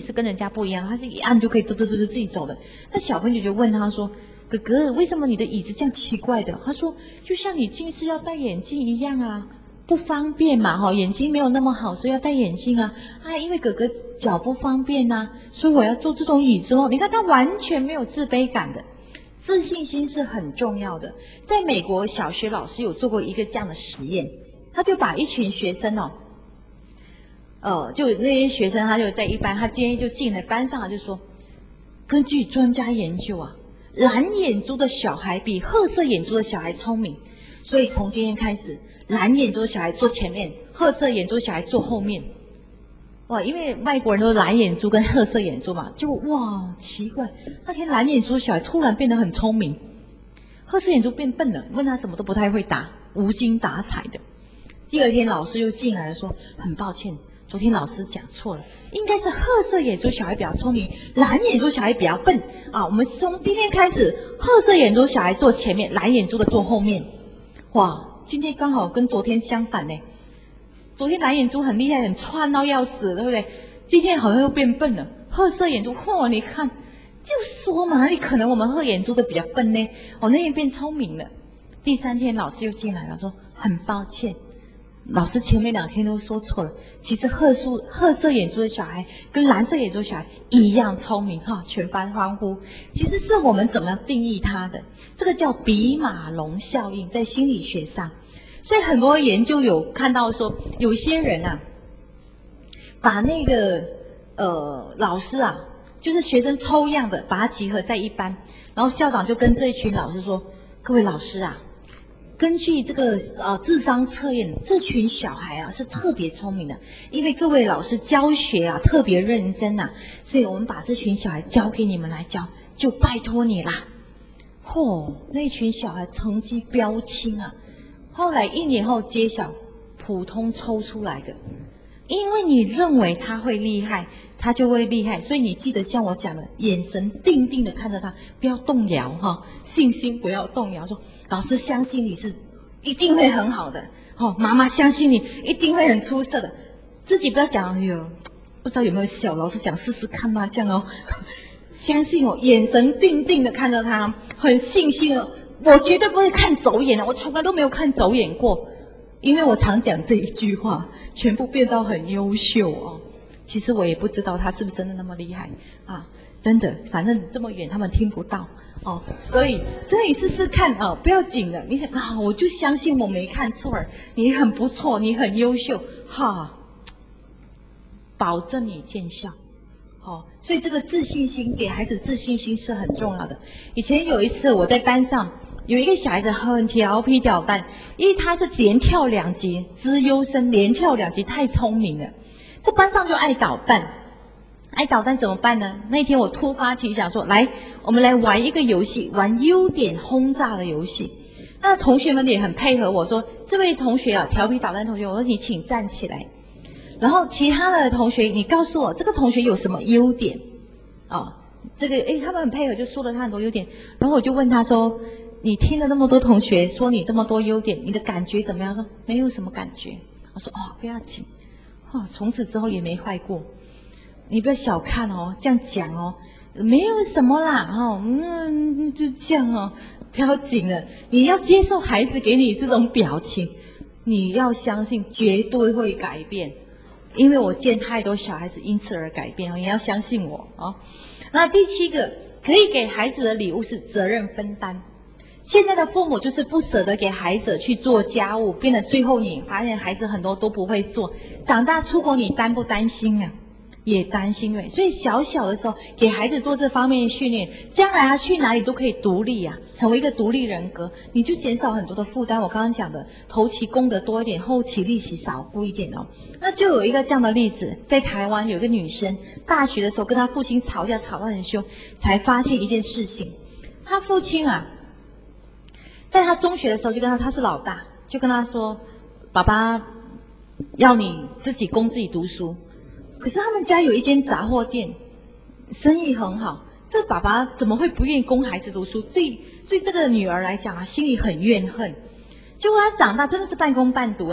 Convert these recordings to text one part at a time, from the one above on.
是跟人家不一样，他是一按就可以嘟自己走了。那小朋友就问他说：“哥哥，为什么你的椅子这样奇怪的？”他说：“就像你近视要戴眼镜一样啊，不方便嘛，哈，眼睛没有那么好，所以要戴眼镜啊。啊，因为哥哥脚不方便呐，所以我要坐这种椅子哦。”你看他完全没有自卑感的，自信心是很重要的。在美国小学老师有做过一个这样的实验，他就把一群学生哦。就那些学生，他就在一班，他今天就进了班上，就说，根据专家研究啊，蓝眼珠的小孩比褐色眼珠的小孩聪明，所以从今天开始，蓝眼珠的小孩坐前面，褐色眼珠的小孩坐后面。哇，因为外国人都是蓝眼珠跟褐色眼珠嘛，就哇奇怪，那天蓝眼珠的小孩突然变得很聪明，褐色眼珠变笨了，问他什么都不太会答，无精打采的。第二天老师又进来了，说很抱歉。昨天老师讲错了，应该是褐色眼珠小孩比较聪明，蓝眼珠小孩比较笨啊。我们从今天开始，褐色眼珠小孩坐前面，蓝眼珠的坐后面。哇，今天刚好跟昨天相反呢。昨天蓝眼珠很厉害，很窜到要死，对不对？今天好像又变笨了。褐色眼珠，嚯，你看，就说嘛，哪里可能我们褐颜珠的比较笨呢？那天变聪明了。第三天老师又进来了，说很抱歉。老师前面2天都说错了，其实褐色眼珠的小孩跟蓝色眼珠的小孩一样聪明哈，全班欢呼。其实是我们怎么样定义它的，这个叫比马龙效应，在心理学上。所以很多研究有看到说，有些人啊，把那个老师啊，就是学生抽样的，把它集合在一班，然后校长就跟这一群老师说：“各位老师啊。”根据这个智商测验，这群小孩啊是特别聪明的，因为各位老师教学啊特别认真啊，所以我们把这群小孩交给你们来教，就拜托你啦。那群小孩成绩标青啊，后来1年后揭晓，普通抽出来的。因为你认为他会厉害，他就会厉害，所以你记得像我讲的，眼神定定的看着他，不要动摇哈，信心不要动摇，说老师相信你是一定会很好的，妈妈相信你一定会很出色的，自己不要讲，哎呦，不知道有没有效，老师讲试试看嘛，这样哦，相信我，眼神定定的看着他，很信心哦，我绝对不会看走眼的，我从来都没有看走眼过。因为我常讲这一句话，全部变到很优秀哦。其实我也不知道他是不是真的那么厉害啊，真的，反正这么远他们听不到哦。所以真的你试试看哦，不要紧的。你想啊，我就相信我没看错，你很不错，你很优秀，哈，保证你见效。所以这个自信心，给孩子自信心是很重要的。以前有一次我在班上。有一个小孩子很调皮捣蛋，因为他是连跳2级，资优生连跳2级，太聪明了。这班上就爱捣蛋，爱捣蛋怎么办呢？那天我突发奇想说，来，我们来玩一个游戏，玩优点轰炸的游戏。那同学们也很配合我说，这位同学啊，调皮捣蛋同学，我说你请站起来。然后其他的同学，你告诉我这个同学有什么优点？这个他们很配合，就说了他很多优点。然后我就问他说。你听了那么多同学说你这么多优点，你的感觉怎么样？说没有什么感觉。我说不要紧，从此之后也没坏过。你不要小看哦，这样讲哦，没有什么啦，就这样哦，不要紧了。你要接受孩子给你这种表情，你要相信绝对会改变，因为我见太多小孩子因此而改变哦，你要相信我哦。那第7个可以给孩子的礼物是责任分担。现在的父母就是不舍得给孩子去做家务，变得最后你发现孩子很多都不会做，长大出国你担不担心啊？也担心对，所以小的时候给孩子做这方面的训练，将来他去哪里都可以独立啊，成为一个独立人格，你就减少很多的负担。我刚刚讲的，头期功德多一点，后期利息少付一点哦。那就有一个这样的例子，在台湾有一个女生，大学的时候跟她父亲吵架，吵得很凶，才发现一件事情，她父亲啊。在他中学的时候，就跟他是老大，就跟他说：“爸爸要你自己供自己读书。”可是他们家有一间杂货店，生意很好。这爸爸怎么会不愿意供孩子读书？对这个女儿来讲啊，心里很怨恨。结果她长大真的是半工半读，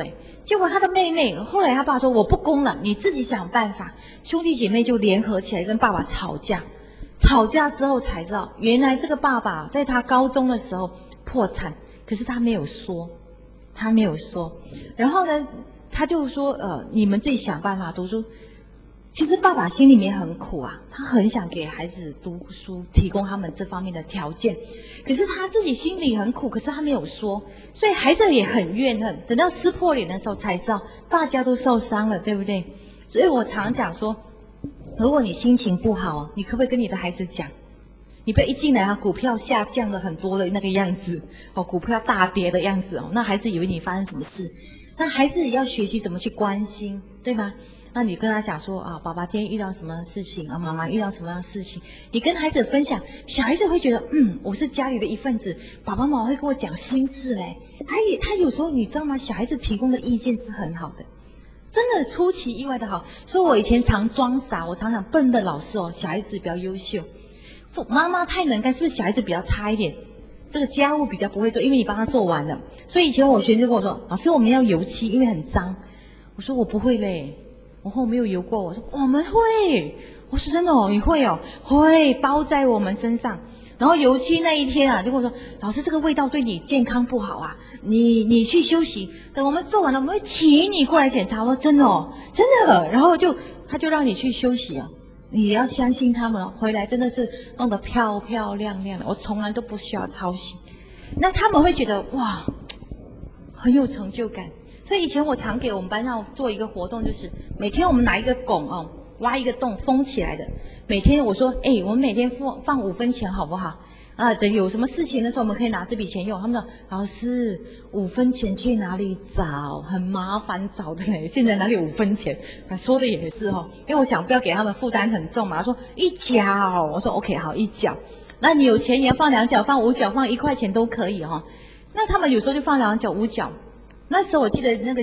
结果他的妹妹后来他爸说我不供了，你自己想办法。兄弟姐妹就联合起来跟爸爸吵架，吵架之后才知道，原来这个爸爸在他高中的时候破产，可是他没有说，他没有说。然后呢，他就说你们自己想办法读书。其实爸爸心里面很苦啊，他很想给孩子读书，提供他们这方面的条件，可是他自己心里很苦，可是他没有说，所以孩子也很怨恨。等到撕破脸的时候才知道，大家都受伤了，对不对？所以我常讲说，如果你心情不好，你可不可以跟你的孩子讲？你不要一进来股票下降了很多的那个样子，股票大跌的样子，那孩子以为你发生什么事。那孩子也要学习怎么去关心，对吗？那你跟他讲说爸爸今天遇到什么事情妈妈遇到什么样的事情，你跟孩子分享，小孩子会觉得我是家里的一份子，爸爸妈妈会跟我讲心事嘞。他有时候你知道吗？小孩子提供的意见是很好的，真的出其意外的好。所以我以前常装傻，我常常笨的老师小孩子比较优秀，妈妈太能干，是不是小孩子比较差一点？这个家务比较不会做，因为你帮他做完了。所以以前我学生就跟我说，老师我们要油漆，因为很脏。我说我不会嘞。我说我没有油过，我说我们会，我说真的你会会包在我们身上。然后油漆那一天就跟我说，老师这个味道对你健康不好你去休息，等我们做完了我们会请你过来检查。我说真的真的。然后他就让你去休息你要相信他们回来真的是弄得漂漂亮亮的，我从来都不需要操心。那他们会觉得哇，很有成就感。所以以前我常给我们班上做一个活动，就是每天我们拿一个拱挖一个洞封起来的。每天我说我们每天放5分钱好不好？等有什么事情的时候我们可以拿这笔钱用。他们说老师5分钱去哪里找？很麻烦找的嘞，现在哪里有5分钱？说的也是因为我想不要给他们负担很重嘛。他说1角，我说 OK 好1角。那你有钱你要放2角、放5角、放1块钱都可以那他们有时候就放2角、5角。那时候我记得那个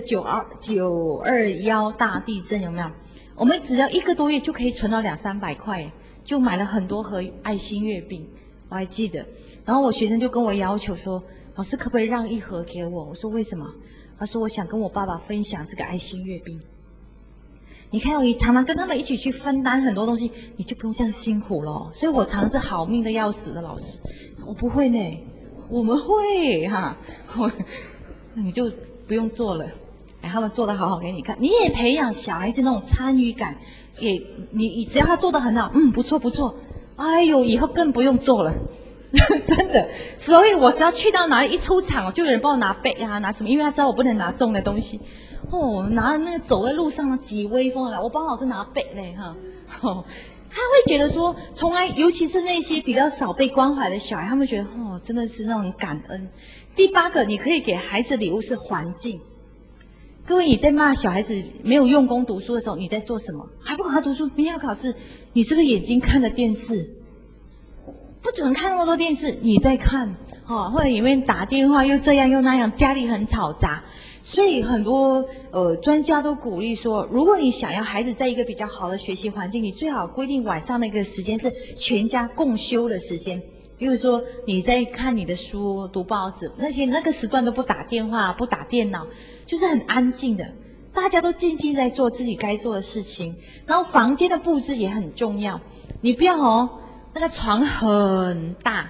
921大地震有没有？我们只要1个多月就可以存到200-300块，就买了很多盒爱心月饼，我还记得。然后我学生就跟我要求说，老师可不可以让1盒给我？我说为什么？他说我想跟我爸爸分享这个爱心月饼。你看你常常跟他们一起去分担很多东西，你就不用这样辛苦了。所以我常常是好命的要死的老师。我不会呢，我们会你就不用做了，他们做得好好给你看。你也培养小孩子那种参与感，你只要他做得很好，不错不错，哎呦，以后更不用做了，真的。所以我只要去到哪里一出场，就有人帮我拿杯拿什么，因为他知道我不能拿重的东西。拿着那个走在路上几威风的，我帮老师拿杯嘞他会觉得说，从来尤其是那些比较少被关怀的小孩，他们觉得真的是那种感恩。第8个，你可以给孩子礼物是环境。各位，你在骂小孩子没有用功读书的时候，你在做什么？还不管他读书，明天要考试，你是不是眼睛看着电视？不准看那么多电视，你在看或者里面打电话又这样又那样，家里很吵杂。所以很多专家都鼓励说，如果你想要孩子在一个比较好的学习环境，你最好规定晚上那个时间是全家共修的时间。比如说你在看你的书、读报纸，那个时段都不打电话、不打电脑，就是很安静的，大家都静静在做自己该做的事情。然后房间的布置也很重要，你不要那个床很大，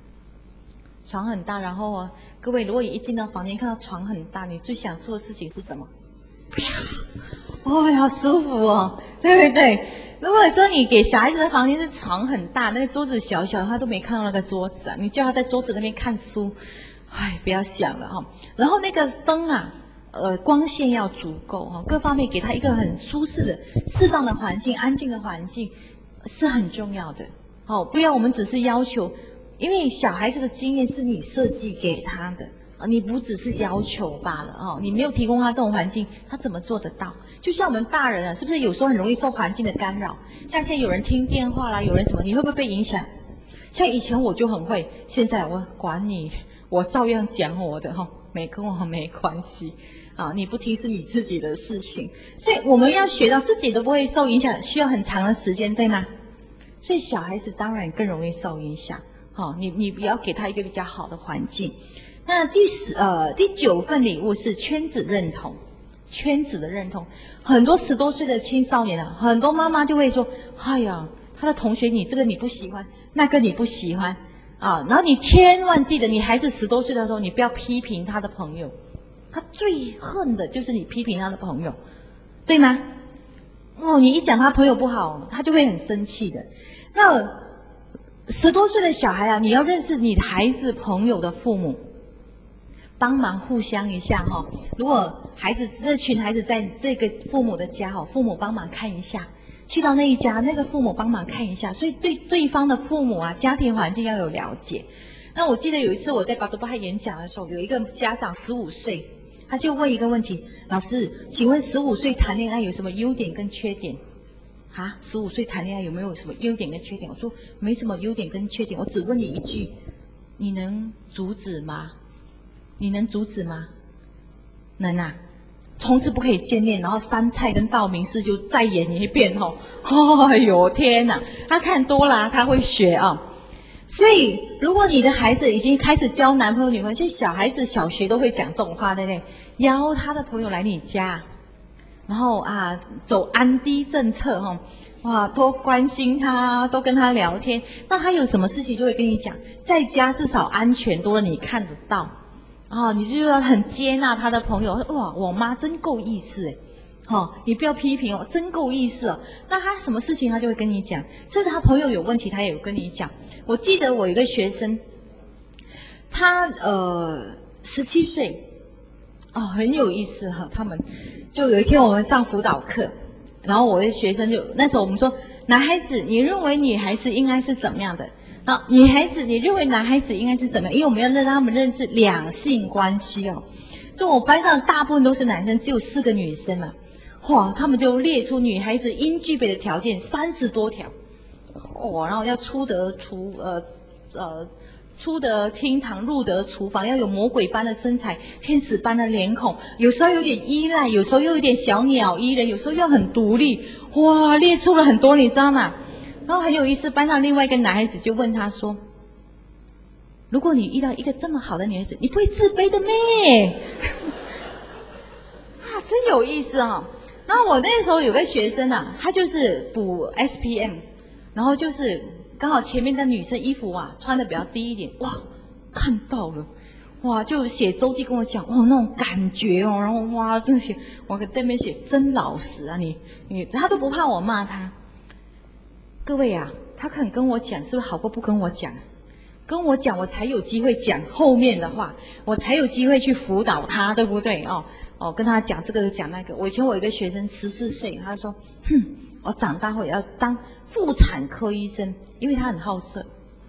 然后各位，如果你一进到房间看到床很大，你最想做的事情是什么？好舒服对不对？如果说你给小孩子的房间是床很大，那个桌子小小，他都没看到那个桌子你叫他在桌子那边看书，不要想了然后那个灯光线要足够各方面给他一个很舒适的、适当的环境、安静的环境是很重要的不要我们只是要求，因为小孩子的经验是你设计给他的你不只是要求罢了你没有提供他这种环境，他怎么做得到？就像我们大人是不是有时候很容易受环境的干扰？像现在有人听电话啦，有人什么，你会不会被影响？像以前我就很会，现在我管你，我照样讲我的跟我没关系你不听是你自己的事情。所以我们要学到自己都不会受影响，需要很长的时间，对吗？所以小孩子当然更容易受影响你要给他一个比较好的环境。那第9份礼物是圈子认同。 圈子的认同。很多10多岁的青少年啊，很多妈妈就会说：“哎呀，他的同学你这个你不喜欢，那个你不喜欢啊。”然后你千万记得，你孩子10多岁的时候，你不要批评他的朋友。他最恨的就是你批评他的朋友，对吗？哦，你一讲他朋友不好，他就会很生气的。那10多岁的小孩啊，你要认识你孩子朋友的父母，帮忙互相一下哈。如果这群孩子在这个父母的家哈，父母帮忙看一下，去到那一家，那个父母帮忙看一下，所以对对方的父母啊，家庭环境要有了解。那我记得有一次我在巴都巴演讲的时候，有一个家长15岁。他就问一个问题：老师，请问15岁谈恋爱有什么优点跟缺点？啊，15岁谈恋爱有没有什么优点跟缺点？我说没什么优点跟缺点，我只问你一句：你能阻止吗？你能阻止吗？能啊！从此不可以见面，然后杉菜跟道明寺就再演一遍哦。哎呦天哪，他看多了，他会学啊。所以，如果你的孩子已经开始交男朋友、女朋友，现在小孩子小学都会讲这种话，对不对？邀他的朋友来你家，然后啊，走安低政策哈，哇，多关心他，多跟他聊天。那他有什么事情就会跟你讲，在家至少安全多了，你看得到。啊，你就要很接纳他的朋友。哇，我妈真够意思哎。好，你不要批评哦，真够意思哦。那他什么事情他就会跟你讲，甚至他朋友有问题他也有跟你讲。我记得我有一个学生，他17岁，哦，很有意思哈。他们就有一天我们上辅导课，然后我的学生就那时候我们说，男孩子你认为女孩子应该是怎么样的？那女孩子你认为男孩子应该是怎么样？因为我们要让他们认识两性关系哦。就我班上大部分都是男生，只有4个女生嘛。哇，他们就列出女孩子应具备的条件30多条，哇，然后要出得厅堂，入得厨房，要有魔鬼般的身材，天使般的脸孔，有时候有点依赖，有时候又有点小鸟依人，有时候又很独立，哇，列出了很多，你知道吗？然后很有意思，班上另外一个男孩子就问他说：“如果你遇到一个这么好的女孩子，你不会自卑的咩？”啊，真有意思哦。然后我那时候有个学生啊，他就是补 SPM， 然后就是刚好前面的女生衣服啊穿的比较低一点，哇，看到了，哇，就写周记跟我讲，哇，那种感觉哦，然后哇，真的写，我在那边写真老实啊，你他都不怕我骂他。各位啊，他肯跟我讲，是不是好过不跟我讲？跟我讲，我才有机会讲后面的话，我才有机会去辅导他，对不对？哦，跟他讲这个讲那个。我以前我有一个学生14岁，他说：“我长大后也要当妇产科医生，因为他很好色。”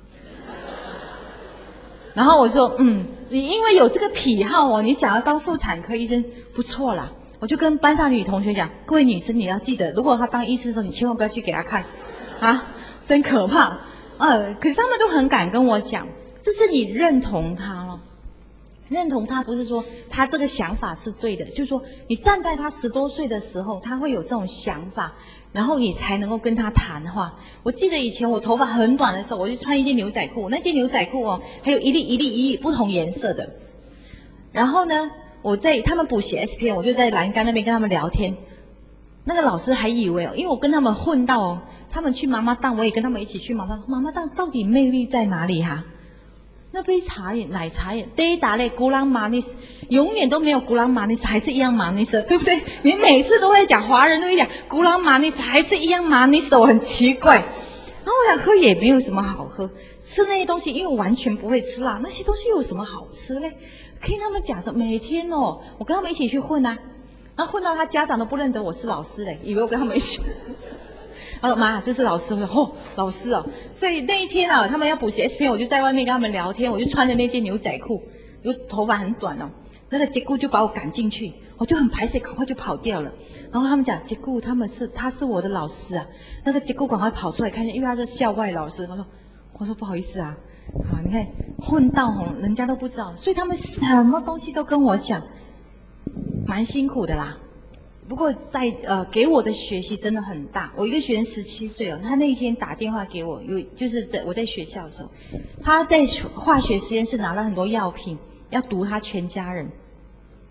然后我说：“你因为有这个癖好哦，你想要当妇产科医生，不错啦。”我就跟班上女同学讲：“各位女生，你要记得，如果他当医生的时候，你千万不要去给他看，啊，真可怕。”可是他们都很敢跟我讲，这是你认同他了。认同他不是说他这个想法是对的，就是说你站在他10多岁的时候，他会有这种想法，然后你才能够跟他谈话。我记得以前我头发很短的时候，我就穿一件牛仔裤，那件牛仔裤哦，还有一粒不同颜色的。然后呢，我在他们补习 SPM， 我就在栏杆那边跟他们聊天。那个老师还以为因为我跟他们混到哦，他们去妈妈档，我也跟他们一起去妈妈档。妈妈档到底魅力在哪里哈？那杯茶叶、奶茶叶，对打嘞，古朗马尼斯永远都没有古朗马尼斯，还是一样马尼斯，对不对？你每次都会讲，华人都会讲古朗马尼斯，还是一样马尼斯，我很奇怪。然后我想喝也没有什么好喝，吃那些东西，因为我完全不会吃辣，那些东西有什么好吃嘞？听他们讲说，每天哦，我跟他们一起去混啊。然后混到他家长都不认得我是老师嘞，以为我跟他们一起。他说：“妈，这是老师。”我说：“哦，老师哦。”所以那一天啊，他们要补习 SPM， 我就在外面跟他们聊天，我就穿着那件牛仔裤，又头发很短哦。那个结顾就把我赶进去，我就很排斥，赶快就跑掉了。然后他们讲结顾他是我的老师啊。那个结顾赶快跑出来看一下，因为他是校外老师。我说不好意思啊，你看混到人家都不知道，所以他们什么东西都跟我讲。蛮辛苦的啦，不过给我的学习真的很大。我一个学生17岁哦，他那一天打电话给我，就是我在学校的时候，他在化学实验室拿了很多药品，要毒他全家人。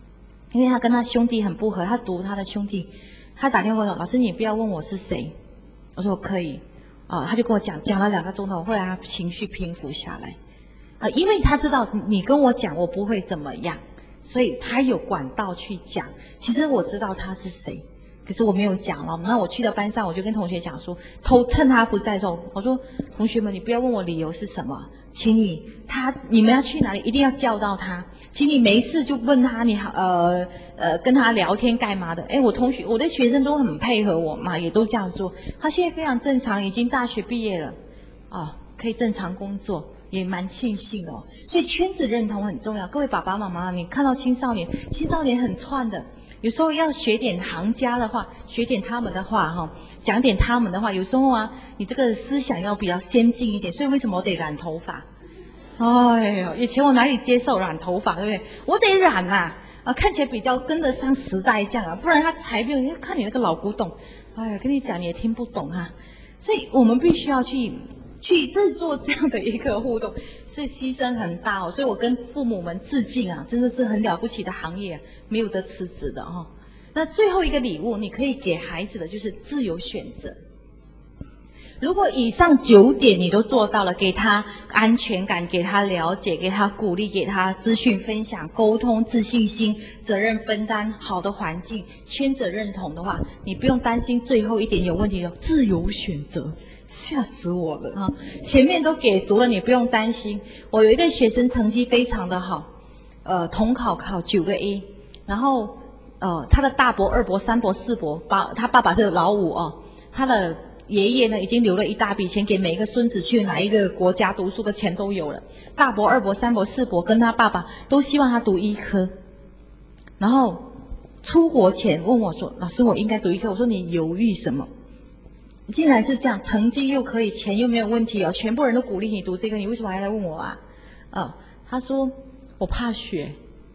因为他跟他兄弟很不合，他读他的兄弟，他打电话跟我说：“老师，你不要问我是谁。”我说：“我可以。”他就跟我讲了2个钟头，后来他情绪平复下来。因为他知道你跟我讲，我不会怎么样，所以他有管道去讲。其实我知道他是谁，可是我没有讲了。那我去到班上，我就跟同学讲说，趁他不在的时候，我说：“同学们，你不要问我理由是什么，请你们要去哪里，一定要叫到他。请你没事就问他，跟他聊天干嘛的？”我的学生都很配合我嘛，也都这样做。他现在非常正常，已经大学毕业了，可以正常工作，也蛮庆幸的。所以圈子认同很重要。各位爸爸妈妈，你看到青少年很串的，有时候要学点行家的话，学点他们的话讲点他们的话。有时候你这个思想要比较先进一点。所以为什么我得染头发？哎呦，以前我哪里接受染头发，对不对？我得染看起来比较跟得上时代这样不然他才不用看你那个老古董。哎呀，跟你讲你也听不懂所以我们必须要去制作这样的一个互动，所以牺牲很大所以我跟父母们致敬真的是很了不起的行业，没有得辞职的那最后一个礼物，你可以给孩子的就是自由选择。如果以上9点你都做到了，给他安全感，给他了解，给他鼓励，给他资讯分享、沟通、自信心、责任分担、好的环境、圈子认同的话，你不用担心最后一点有问题的自由选择。吓死我了前面都给足了，你不用担心。我有一个学生成绩非常的好，统考考9个 A， 然后他的大伯、二伯、三伯、四伯，他爸爸是老五他的爷爷呢已经留了一大笔钱给每一个孙子去哪一个国家读书的钱都有了。大伯、二伯、三伯、四伯跟他爸爸都希望他读医科，然后出国前问我说：“老师，我应该读医科？”我说：“你犹豫什么？竟然是这样，成绩又可以，钱又没有问题全部人都鼓励你读这个，你为什么还来问我他说：“我怕血。”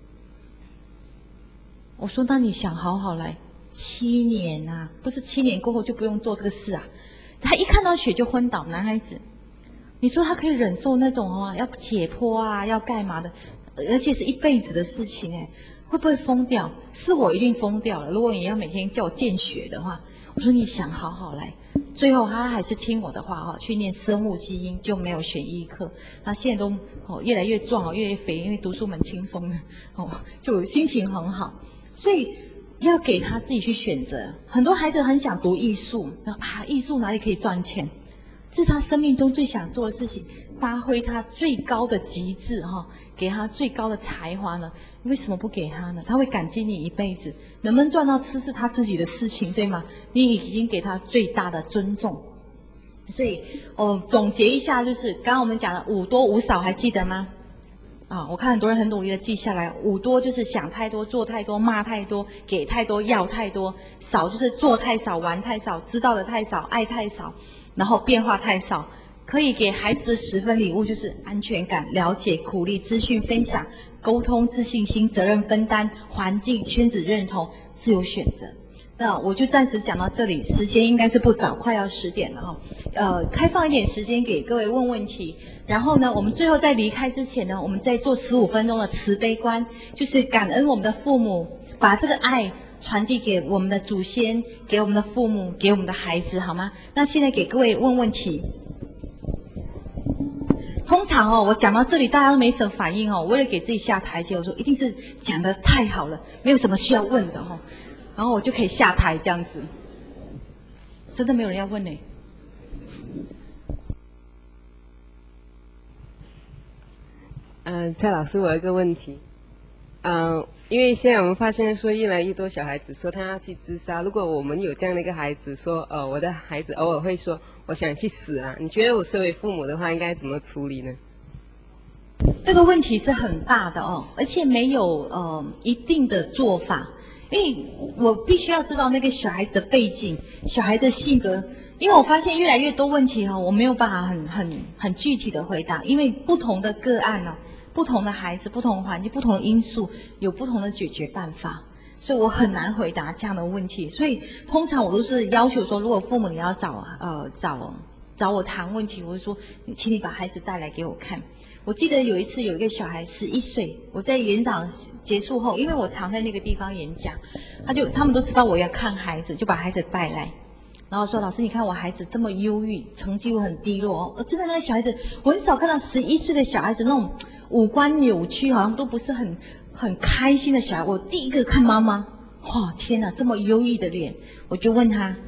我说：“那你想好好来，7年不是7年过后就不用做这个事他一看到血就昏倒，男孩子，你说他可以忍受那种要解剖要干嘛的，而且是一辈子的事情会不会疯掉？是我一定疯掉了。如果你要每天叫我见血的话，我说你想好好来。最后他还是听我的话去念生物基因，就没有选医科。他现在都越来越壮越来越肥，因为读书蛮轻松的就心情很好。所以要给他自己去选择。很多孩子很想读艺术，艺术哪里可以赚钱？这是他生命中最想做的事情，发挥他最高的极致给他最高的才华呢？为什么不给他呢？他会感激你一辈子。能不能赚到吃是他自己的事情，对吗？你已经给他最大的尊重。所以总结一下，就是刚刚我们讲的5多5少，还记得吗？我看很多人很努力的记下来。5多就是想太多、做太多、骂太多、给太多、要太多；少就是做太少、玩太少、知道的太少、爱太少，然后变化太少。可以给孩子的10分礼物就是安全感、了解、鼓励、资讯分享、沟通、自信心、责任分担、环境、圈子认同、自由选择。那我就暂时讲到这里，时间应该是不早，快要10点了开放一点时间给各位问问题。然后呢，我们最后在离开之前呢，我们再做15分钟的慈悲观，就是感恩我们的父母，把这个爱传递给我们的祖先，给我们的父母，给我们的孩子，好吗？那现在给各位问问题。通常我讲到这里大家都没什么反应我为了给自己下台阶，我说一定是讲得太好了，没有什么需要问的然后我就可以下台这样子。真的没有人要问呢？ 蔡老师，我有一个问题。因为现在我们发现说越来越多小孩子说他要去自杀，如果我们有这样的一个孩子说，我的孩子偶尔会说我想去死你觉得我身为父母的话应该怎么处理呢？ 这个问题是很大的而且没有一定的做法，因为我必须要知道那个小孩子的背景、小孩的性格，因为我发现越来越多问题我没有办法很具体的回答，因为不同的个案不同的孩子、不同的环境、不同的因素，有不同的解决办法，所以我很难回答这样的问题。所以通常我都是要求说，如果父母你要找找我谈问题，我就说，请你把孩子带来给我看。我记得有一次有一个小孩11岁，我在演讲结束后，因为我常在那个地方演讲，他们都知道我要看孩子，就把孩子带来，然后说老师，你看我孩子这么忧郁，成绩又很低落哦，真的那个小孩子，我很少看到11岁的小孩子那种五官扭曲，好像都不是很开心的小孩。我第一个看妈妈，哇天哪，这么忧郁的脸，我就问他。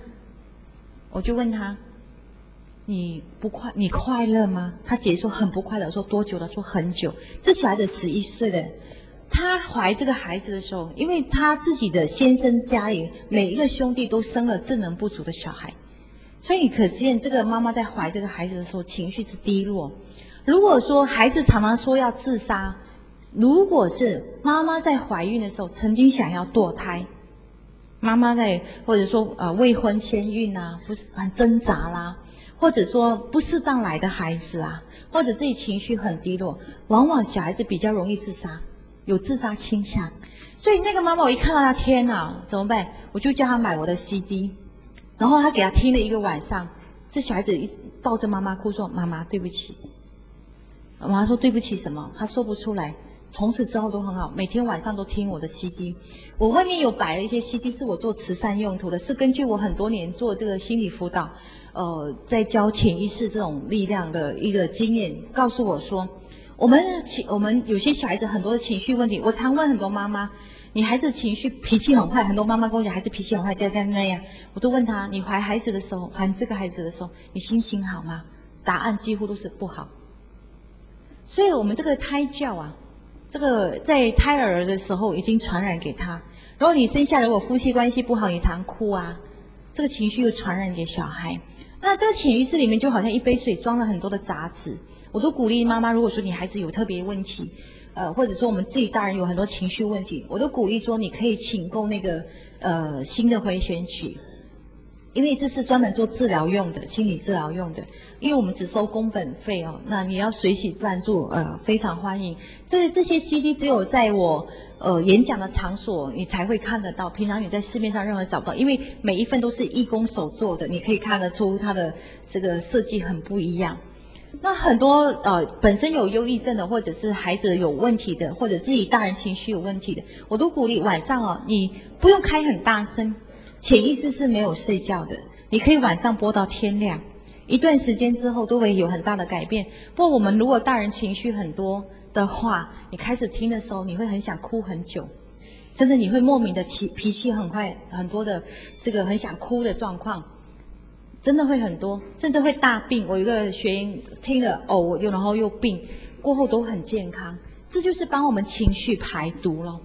你快乐吗？他姐说很不快乐。我说多久了？说很久。这小孩子11岁的，他怀这个孩子的时候，因为他自己的先生家里每一个兄弟都生了智能不足的小孩，所以可见这个妈妈在怀这个孩子的时候情绪是低落。如果说孩子常常说要自杀，如果是妈妈在怀孕的时候曾经想要堕胎，妈妈在或者说未婚先孕啊，不是很挣扎啦。或者说不适当来的孩子啊，或者自己情绪很低落，往往小孩子比较容易自杀，有自杀倾向。所以那个妈妈，我一看到她，天哪，怎么办？我就叫她买我的 CD， 然后她给她听了一个晚上。这小孩子一抱着妈妈哭说：“妈妈，对不起。”妈妈说：“对不起什么？”她说不出来。从此之后都很好，每天晚上都听我的 CD。我外面有摆了一些 CD， 是我做慈善用途的，是根据我很多年做这个心理辅导，在教潜意识这种力量的一个经验，告诉我说，我们有些小孩子很多的情绪问题，我常问很多妈妈，你孩子情绪脾气很坏，很多妈妈跟我讲孩子脾气很坏，这样那样，我都问他，你怀孩子的时候，怀这个孩子的时候，你心情好吗？答案几乎都是不好。所以我们这个胎教啊。这个在胎儿的时候已经传染给他，然后你生下如果夫妻关系不好，你常哭啊，这个情绪又传染给小孩。那这个潜意识里面就好像一杯水装了很多的杂质。我都鼓励妈妈，如果说你孩子有特别问题，或者说我们自己大人有很多情绪问题，我都鼓励说你可以请购那个新的回旋曲。因为这是专门做治疗用的，心理治疗用的。因为我们只收工本费哦，那你要随喜赞助，非常欢迎。这些 CD 只有在我演讲的场所你才会看得到，平常你在市面上任何找不到，因为每一份都是义工手做的，你可以看得出它的这个设计很不一样。那很多本身有忧郁症的，或者是孩子有问题的，或者自己大人情绪有问题的，我都鼓励晚上哦，你不用开很大声。潜意识是没有睡觉的，你可以晚上播到天亮，一段时间之后都会有很大的改变。不过我们如果大人情绪很多的话，你开始听的时候，你会很想哭很久，真的你会莫名的脾气很快，很多的这个很想哭的状况，真的会很多，甚至会大病。我有一个学员听了然后又病，过后都很健康，这就是帮我们情绪排毒咯，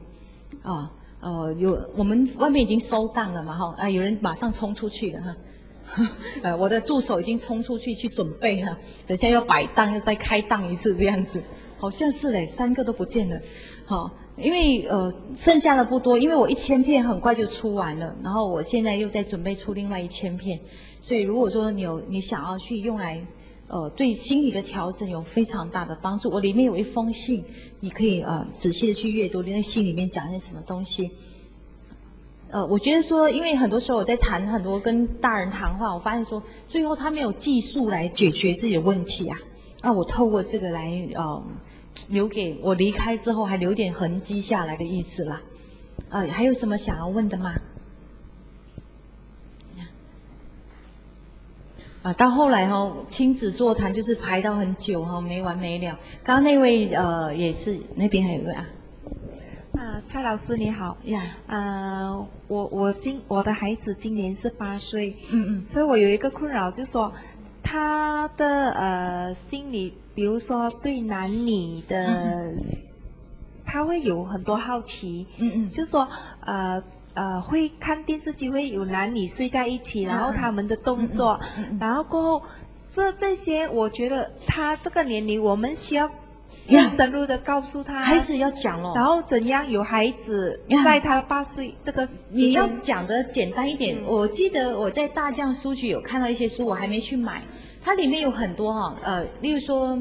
我们外面已经收档了嘛哈，有人马上冲出去了哈，我的助手已经冲出去准备哈，等下要摆档，又再开档一次这样子，好像是嘞，3个都不见了，好，因为剩下的不多，因为我1000片很快就出完了，然后我现在又在准备出另外1000片，所以如果说你想要去用来对心理的调整有非常大的帮助。我里面有一封信，你可以仔细的去阅读，那信里面讲些什么东西。我觉得说，因为很多时候我在谈很多跟大人谈话，我发现说，最后他没有技术来解决自己的问题啊。那我透过这个来留给我离开之后还留点痕迹下来的意思啦。还有什么想要问的吗？到后来亲子座谈就是排到很久没完没了。刚刚那位也是，那边还有一位啊。 蔡老师你好呀。 我的孩子今年是8岁，所以我有一个困扰，就是说他的心理，比如说对男女的，他会有很多好奇，就是说会看电视机，会有男女睡在一起，然后他们的动作，然后过后这些，我觉得他这个年龄，我们需要更深入的告诉他， 开始要讲了。 然后怎样有孩子在他8岁这个， 你要讲的简单一点。我记得我在大将书局有看到一些书，我还没去买，它里面有很多例如说，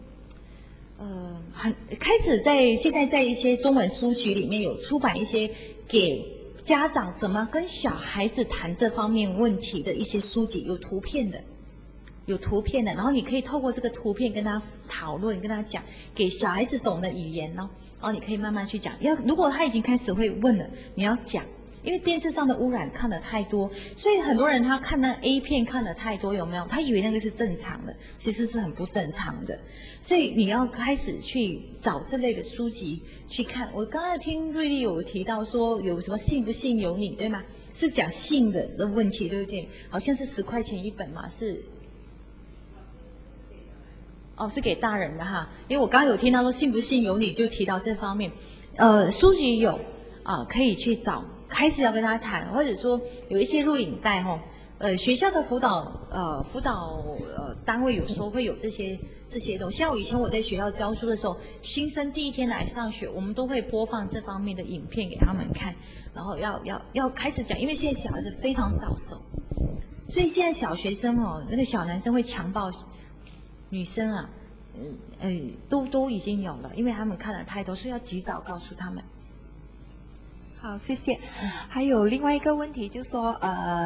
现在在一些中文书局里面有出版一些给家长怎么跟小孩子谈这方面问题的一些书籍，有图片的。 有图片的，然后你可以透过这个图片跟他讨论，跟他讲，给小孩子懂的语言哦，然后你可以慢慢去讲。如果他已经开始会问了，你要讲。因为电视上的污染看得太多，所以很多人他看那 A 片看得太多，有没有？他以为那个是正常的，其实是很不正常的。所以你要开始去找这类的书籍去看。我刚才听瑞丽有提到说有什么信不信由你，对吗？是讲信的问题，对不对？好像是10块钱一本嘛，是。哦，是给大人的哈。因为我刚刚有听到说信不信由你，就提到这方面。书籍有可以去找。开始要跟他谈，或者说有一些录影带学校的辅导单位有时候会有这些东西。像我以前我在学校教书的时候，新生第一天来上学，我们都会播放这方面的影片给他们看，然后要开始讲，因为现在小孩子非常早熟，所以现在小学生那个小男生会强暴女生啊，都已经有了，因为他们看了太多，所以要及早告诉他们。 好，谢谢。还有另外一个问题，就是说，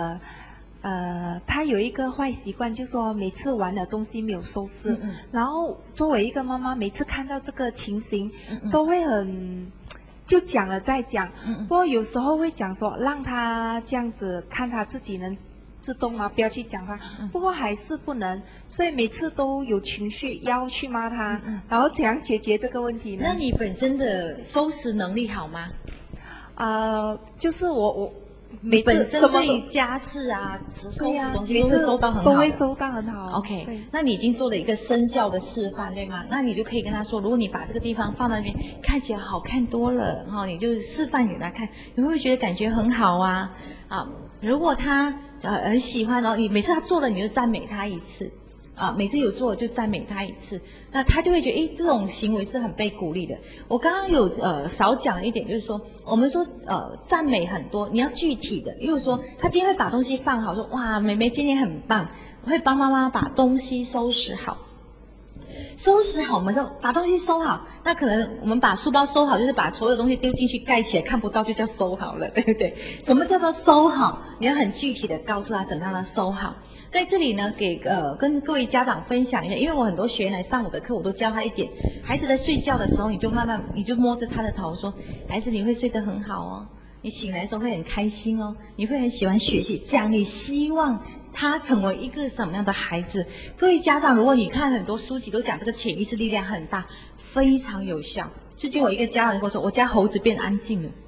他有一个坏习惯，就是说每次玩的东西没有收拾。然后作为一个妈妈，每次看到这个情形，都会就讲了再讲。不过有时候会讲说，让他这样子看他自己能自动吗？不要去讲他。不过还是不能，所以每次都有情绪要去骂他。然后怎样解决这个问题呢？ 那你本身的收拾能力好吗？ 就是我本身对家事啊、收拾东西都是收到很好的， 都会收到很好。 OK， 那你已经做了一个身教的示范，对吗？那你就可以跟他说，如果你把这个地方放在那边，看起来好看多了，你就示范给他看，你会不会觉得感觉很好啊？如果他很喜欢，然后你每次他做了，你就赞美他一次。每次有做就赞美他一次，那他就会觉得，这种行为是很被鼓励的。我刚刚有少讲一点，就是说，我们说赞美很多，你要具体的，例如说，他今天会把东西放好，说哇，妹妹今天很棒，会帮妈妈把东西收拾好。收拾好，我们就把东西收好。那可能我们把书包收好，就是把所有东西丢进去盖起来，看不到就叫收好了，对不对？什么叫做收好？你要很具体的告诉他怎么样的收好。在这里呢，跟各位家长分享一下，因为我很多学员来上我的课，我都教他一点：孩子在睡觉的时候，你就摸着他的头说，孩子你会睡得很好哦，你醒来的时候会很开心哦，你会很喜欢学习，讲你希望他成为一个什么样的孩子。各位家长，如果你看很多书籍都讲这个潜意识力量很大，非常有效。最近我一个家人跟我说，我家猴子变安静了。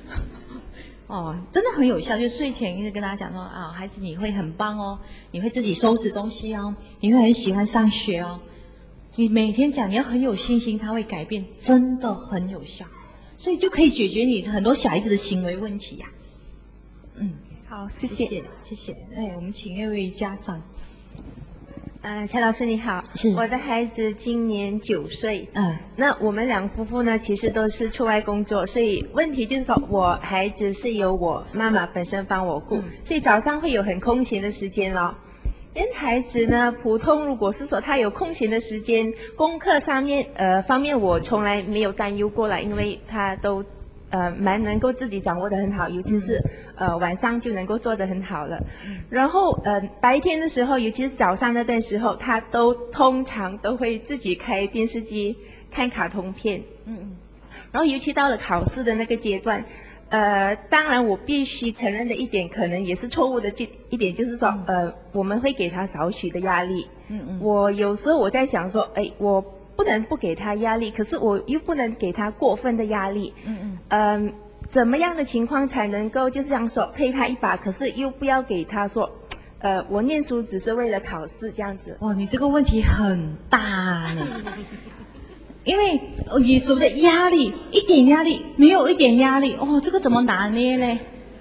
真的很有效，就睡前一直跟大家讲说孩子你会很棒哦，你会自己收拾东西哦，你会很喜欢上学哦。你每天讲，你要很有信心，他会改变，真的很有效，所以就可以解决你很多小孩子的行为问题呀。 好，谢谢。 谢谢。我们请2位家长。 蔡老师你好， 是我的孩子今年9岁，那我们两夫妇呢，其实都是出外工作，所以问题就是说，我孩子是由我妈妈本身帮我顾，所以早上会有很空闲的时间咯。跟孩子呢，普通如果是说他有空闲的时间，功课上面方面我从来没有担忧过了，因为他都蛮能够自己掌握得很好，尤其是晚上就能够做得很好了。然后白天的时候，尤其是早上那段时候，他通常都会自己开电视机看卡通片。然后尤其到了考试的那个阶段，当然我必须承认的一点，可能也是错误的一点，就是说我们会给他少许的压力。我有时候我在想说，我不能不给他压力，可是我又不能给他过分的压力。怎么样的情况才能够就是这样说推他一把，可是又不要给他说，我念书只是为了考试这样子。 哇，你这个问题很大呢。因为你所谓的压力，一点压力没有一点压力，这个怎么拿捏嘞？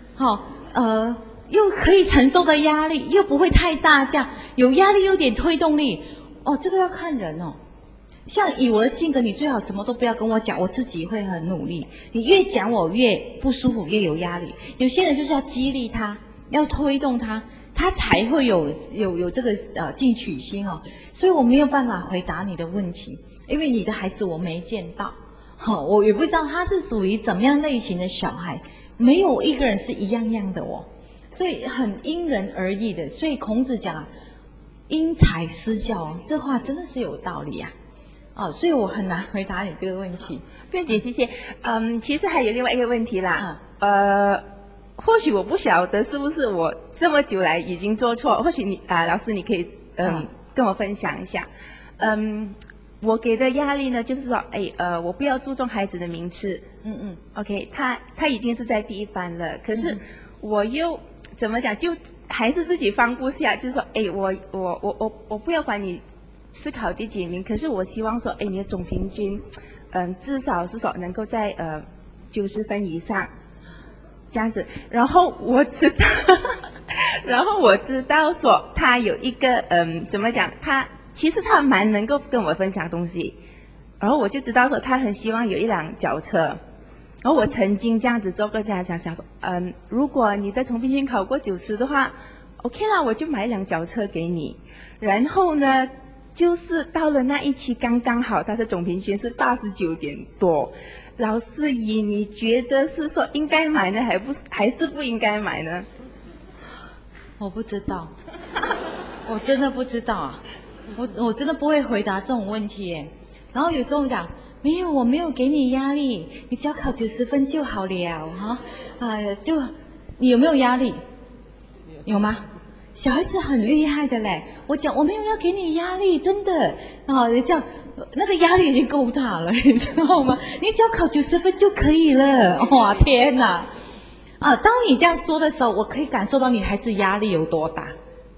又可以承受的压力，又不会太大，这样有压力有点推动力，这个要看人哦。像以我的性格，你最好什么都不要跟我讲，我自己会很努力。你越讲我越不舒服，越有压力。有些人就是要激励他，要推动他，他才会有这个进取心哦。所以我没有办法回答你的问题，因为你的孩子我没见到，我也不知道他是属于怎么样类型的小孩，没有一个人是一样样的哦，所以很因人而异的。所以孔子讲因材施教，这话真的是有道理啊。哦，所以我很难回答你这个问题。 不用紧，谢谢。其实还有另外一个问题啦。或许我不晓得是不是我这么久来已经做错，或许你老师你可以跟我分享一下。我给的压力呢，就是说，我不要注重孩子的名次。OK， 他已经是在第一班了，可是我又怎么讲，就还是自己放不下，就是说，我不要管你是考第几名，可是我希望说，你的总平均，至少是说能够在90分以上，这样子。然后我知道说他有一个怎么讲，其实他蛮能够跟我分享东西，然后我就知道说他很希望有一辆脚车，然后我曾经这样子做过这样想说，如果你的总平均考过90的话 ，OK 啦，我就买一辆脚车给你。然后呢，就是到了那一期刚刚好，他的总平均是89点多。老师姨，你觉得是说应该买呢，还是不应该买呢？ 我不知道，我真的不知道啊。我真的不会回答这种问题耶。然后有时候我讲，没有，我没有给你压力，你只要考90分就好了哈。就你有没有压力？有吗？小孩子很厉害的嘞。我讲我没有要给你压力，真的你这样那个压力已经够大了，你知道吗？你只要考90分就可以了。哇，天哪！当你这样说的时候，我可以感受到你孩子压力有多大。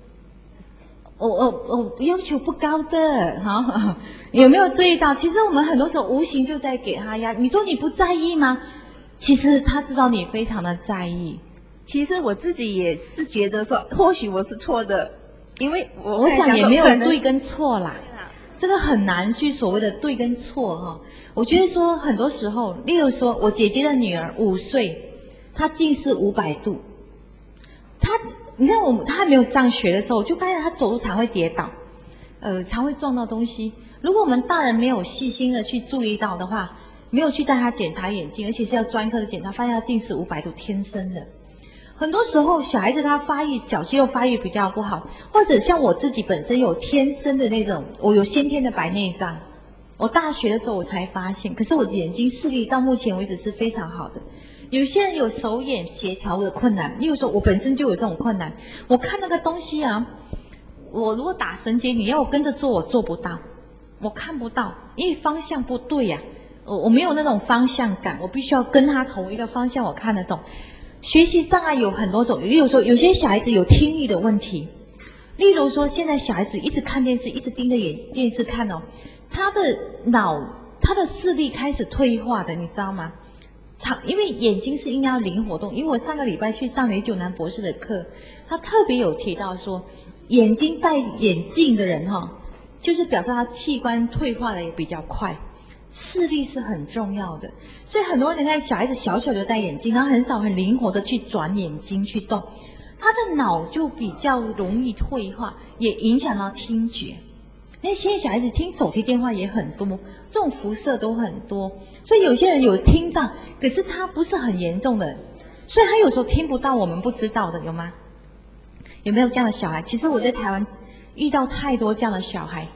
我要求不高的哈，有没有注意到？其实我们很多时候无形就在给他压力。你说你不在意吗？其实他知道你非常的在意。 其实我自己也是觉得说，或许我是错的，因为我想也没有对跟错啦，这个很难去所谓的对跟错哈。我觉得说很多时候，例如说我姐姐的女儿5岁，她近视500度，你看她还没有上学的时候，我就发现她走路常会跌倒，常会撞到东西。如果我们大人没有细心的去注意到的话，没有去带她检查眼睛，而且是要专科的检查，发现她近视500度，天生的。很多时候小孩子他小肌肉发育比较不好，或者像我自己本身有天生的那种，我有先天的白内障。我大学的时候我才发现，可是我的眼睛视力到目前为止是非常好的。有些人有手眼协调的困难，例如说我本身就有这种困难，我看那个东西啊，我如果打绳结，你要我跟着做，我做不到，我看不到，因为方向不对呀，我没有那种方向感，我必须要跟他同一个方向，我看得懂。学习障碍有很多种，例如说有些小孩子有听力的问题，例如说现在小孩子一直看电视，一直盯着电视看哦，他的视力开始退化的，你知道吗？因为眼睛是应该要灵活动，因为我上个礼拜去上李九南博士的课，他特别有提到说，眼睛戴眼镜的人就是表示他器官退化的也比较快。视力是很重要的，所以很多人看小孩子小小就戴眼镜，他很少很灵活的去转眼睛去动，他的脑就比较容易退化，也影响到听觉。那现在小孩子听手提电话也很多，这种辐射都很多，所以有些人有听障，可是他不是很严重的，所以他有时候听不到我们不知道的，有吗？有没有这样的小孩？其实我在台湾遇到太多这样的小孩。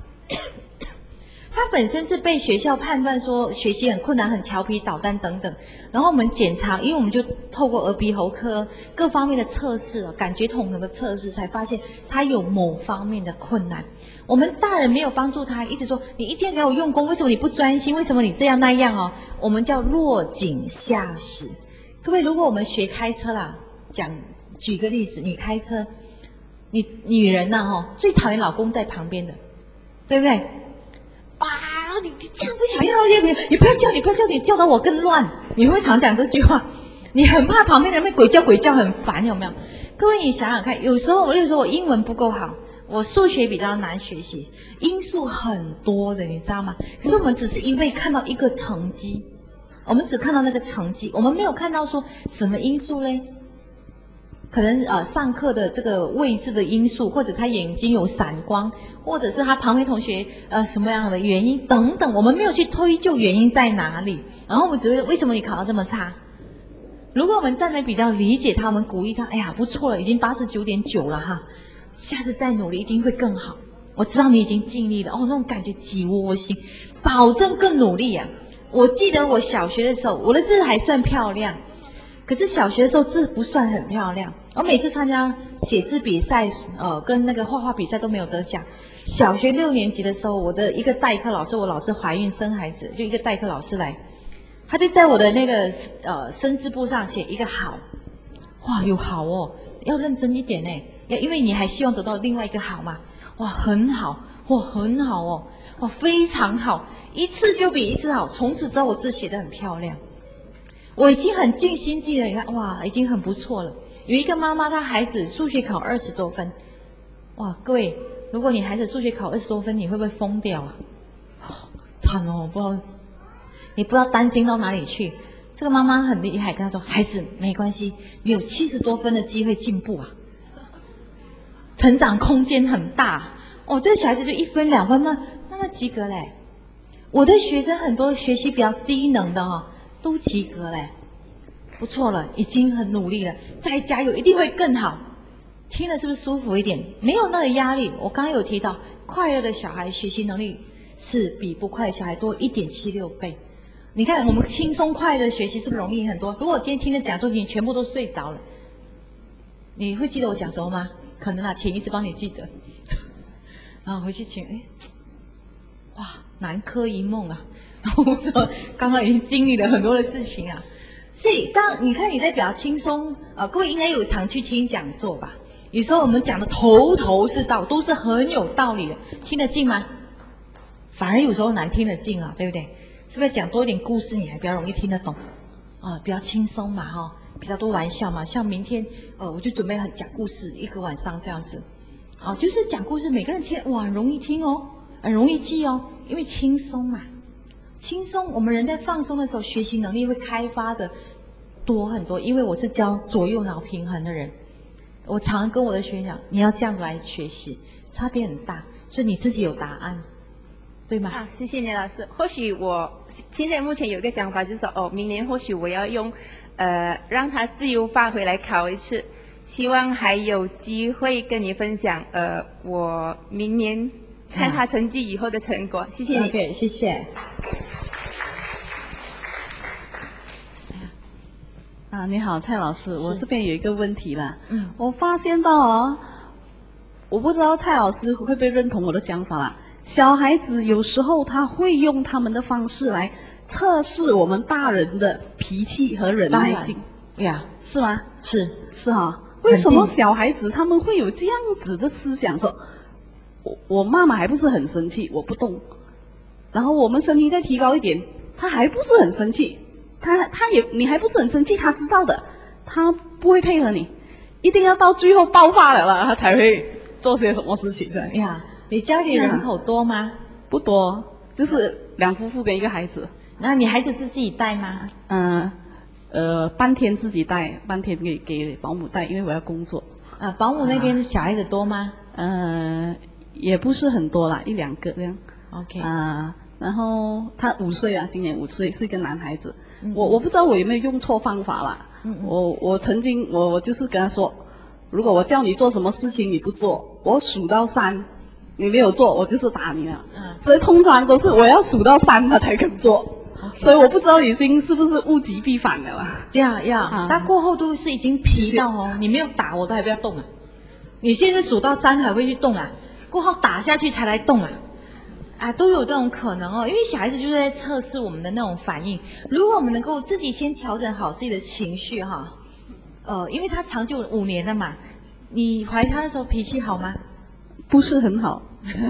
他本身是被学校判断说学习很困难、很调皮捣蛋等等，然后我们检查，因为我们就透过耳鼻喉科各方面的测试、感觉统合的测试，才发现他有某方面的困难。我们大人没有帮助他，一直说你一定要给我用功，为什么你不专心？为什么你这样那样我们叫落井下石。各位，如果我们学开车啦，举个例子，你开车，你女人最讨厌老公在旁边的，对不对？哇！你这样不想要，你不要叫，你叫到我更乱。你会常讲这句话，你很怕旁边人会鬼叫，很烦，有没有？各位，你想想看，有时候我英文不够好，我数学比较难学习，因素很多的，你知道吗？可是我们只是因为看到一个成绩，我们只看到那个成绩，我们没有看到说什么因素嘞？可能上课的这个位置的因素，或者他眼睛有闪光，或者是他旁边同学什么样的原因等等，我们没有去推究原因在哪里，然后我们只会为什么你考到这么差？如果我们站得比较理解他，我们鼓励他，哎呀不错了，已经89.9了哈， 下次再努力一定会更好。我知道你已经尽力了，哦，那种感觉极窝心，保证更努力啊！我记得我小学的时候，我的字还算漂亮，可是小学的时候字不算很漂亮。我每次参加写字比赛，跟那个画画比赛都没有得奖。小学6年级的时候，我的一个代课老师，我老师怀孕生孩子，就一个代课老师来，他就在我的那个生字簿上写一个好，哇，有好哦，要认真一点呢，因为你还希望得到另外一个好嘛。哇，很好，哇，很好哦，哇，非常好，一次就比一次好。从此之后，我字写得很漂亮，我已经很尽心尽了。你看，哇，已经很不错了。有一个妈妈，她孩子数学考20多分，哇，各位，如果你孩子数学考20多分，你会不会疯掉啊？惨哦，你不知道担心到哪里去。这个妈妈很厉害，跟她说：“孩子，没关系，你有70多分的机会进步啊。”成长空间很大哦，这个小孩子就1分2分，慢慢及格嘞。我的学生很多学习比较低能的都及格嘞，不错了，已经很努力了，再加油，一定会更好。听了是不是舒服一点？没有那个压力。我刚刚有提到，快乐的小孩学习能力是比不快的小孩多1.76倍。你看我们轻松快乐的学习是不是容易很多？如果我今天听的讲座你全部都睡着了，你会记得我讲什么吗？可能潜意识帮你记得，然后回去哇，南柯一梦啊！然后我说刚刚已经经历了很多的事情啊，所以当你看你在比较轻松，各位应该有常去听讲座吧？有时候我们讲的头头是道，都是很有道理的，听得进吗？反而有时候难听得进啊，对不对？是不是讲多一点故事，你还比较容易听得懂？比较轻松嘛，比较多玩笑嘛。像明天，我就准备讲故事，1个晚上这样子，就是讲故事，每个人听哇，很容易听哦，很容易记哦，因为轻松嘛，轻松。我们人在放松的时候，学习能力会开发的多很多。因为我是教左右脑平衡的人，我常跟我的学生讲，你要这样来学习，差别很大，所以你自己有答案。对吗？ 谢谢你老师。或许我现在目前有一个想法，就是说，明年或许我要用，让他自由发挥来考一次，希望还有机会跟你分享，我明年看他成绩以后的成果。谢谢你。 OK， 谢谢。 你好，蔡老师，我这边有一个问题啦。我发现到我不知道蔡老师会不会认同我的讲法啦。小孩子有时候他会用他们的方式来测试我们大人的脾气和忍耐性， 呀， 是吗？是哈。为什么小孩子他们会有这样子的思想？说，我妈妈还不是很生气，我不动，然后我们声音再提高一点，他还不是很生气，你还不是很生气，他知道的，他不会配合你，一定要到最后爆发了啦，他才会做些什么事情的呀。你家里人口多吗？ 不多，就是2夫妇跟1个孩子。 那你孩子是自己带吗？ 半天自己带，半天给保姆带，因为我要工作。 保姆那边小孩子多吗？ 也不是很多啦，1、2个这样。 OK。 然后他5岁啊，今年5岁，是一个男孩子。我不知道我有没有用错方法啦。我曾经我就是跟他说，如果我叫你做什么事情你不做，我数到3。你没有做，我就是打你了。所以通常都是我要数到3，他才肯做。所以我不知道已经是不是物极必反了啦。 呀，他过后都是已经疲到你没有打我都还不要动啊。你现在数到3还会去动啊？过后打下去才来动啊？都有这种可能因为小孩子就是在测试我们的那种反应。如果我们能够自己先调整好自己的情绪因为他长久5年了嘛，你怀他的时候脾气好吗？ 不是很好。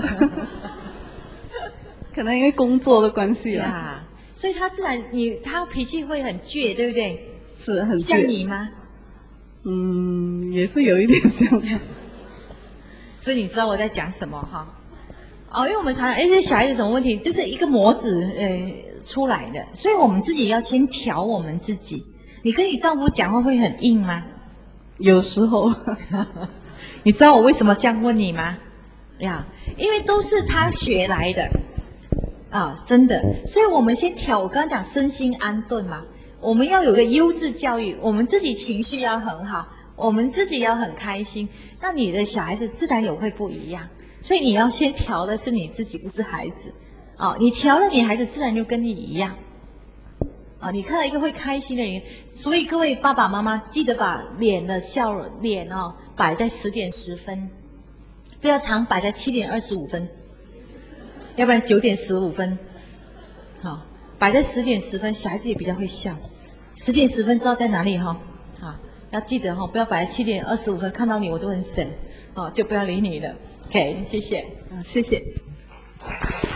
可能因为工作的关系啦， 所以他自然他脾气会很倔，对不对？ 是很倔。 像你吗？ 也是有一点像。 所以你知道我在讲什么因为我们常常这小孩子什么问题，就是一个模子出来的，所以我们自己要先调我们自己。你跟你丈夫讲话会很硬吗？ 有时候。 你知道我为什么这样问你吗？因为都是他学来的真的，所以我们先调。我刚刚讲身心安顿嘛，我们要有个优质教育，我们自己情绪要很好，我们自己要很开心。 那你的小孩子自然也会不一样。所以你要先调的是你自己，不是孩子。哦，你调了，你孩子自然就跟你一样。啊，你看到一个会开心的人，所以各位爸爸妈妈记得把脸的脸哦摆在10点10分，不要常摆在7点25分，要不然9点15分。好，摆在10点10分，小孩子也比较会笑。10点10分知道在哪里哈？啊，要记得哈，不要摆在7点25分，看到你我都很省，哦，就不要理你了。OK， 谢谢。 谢谢。